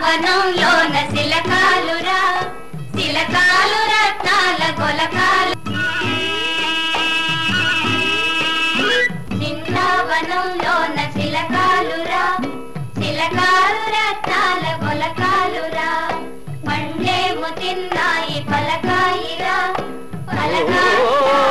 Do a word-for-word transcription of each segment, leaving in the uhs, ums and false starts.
బృందావనంలోన శిలకాలురా శిలకాలు రత్నాల గొలకాలు బృందావనంలోన శిలకాలురా శిలకాలు రత్నాల గొలకాలురా పండ్లేము తిన్నాయి పలకాయిరా పలకాయి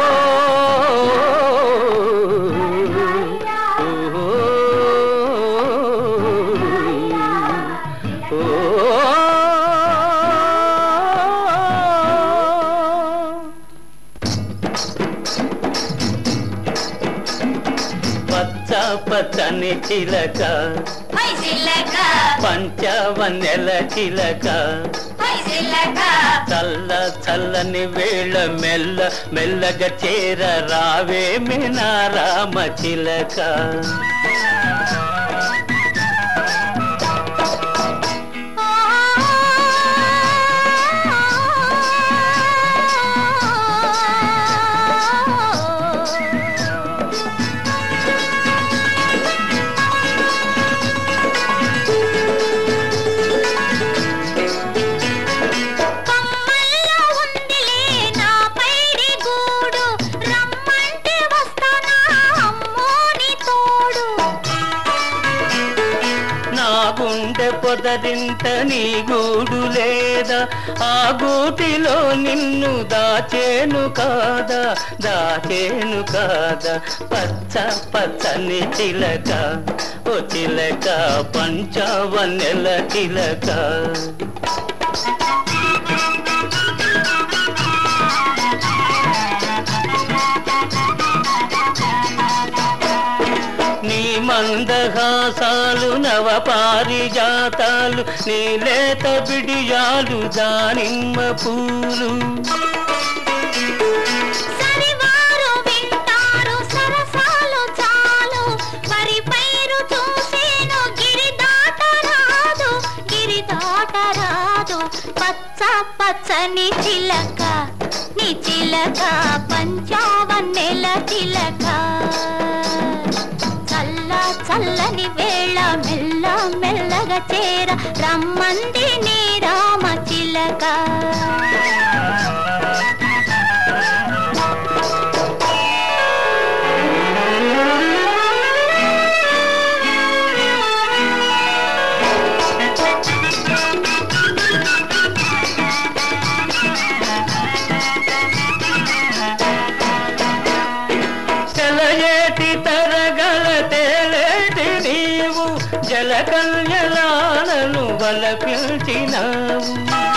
పచ్చని చిలక పంచవన్నెల చిలక చల్ల చల్లని వేళ మెల్ల మెల్లగా చేర రావే మేనా రామ చిలక గుండె పొదరింట నీ గూడు లేదా ఆ గూటిలో నిన్ను దాచేను కాదా దాచేను కాదా పచ్చ పచ్చని చిలక ఓ చిలక పంచవన్నెల చిలక నీ మందహాసాలు నవ పారిజాతాలు నీ లేత బిడియాలు దానిమ్మ పూలు సరివారు వింటారు సరసాలు చాలు వరి పైరు చూసేను గిరి దాటరాదు గిరి దాటరాదు పచ్చ పచ్చని చిలక నీ చిలక పంచవన్నెల చిలక చల్లని వేళ మెల్ల మెల్లగా చేర రమ్మంది నీ రామ చిలక సెలయేటి తరగల తేలేటి నీవు జల కల్యలాలను వలపించినావు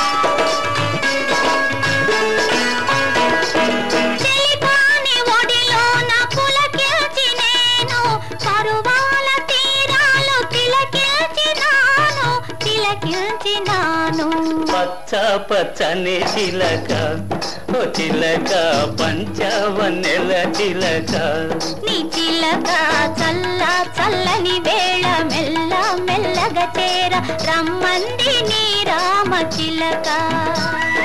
చెలికాని ఒడిలోన పులకిల్చి నేను పరువాల తీరాలు తిలకిల్చినాను తిలకిల్చినాను పచ్చ పచ్చని చిలక ఓ చిలక పంచవన్నెల చిలక నీ చిలక చల్ల చల్లని వేళ మెల్ల మెల్లగా చేర రమ్మంది నీ రామ చిలక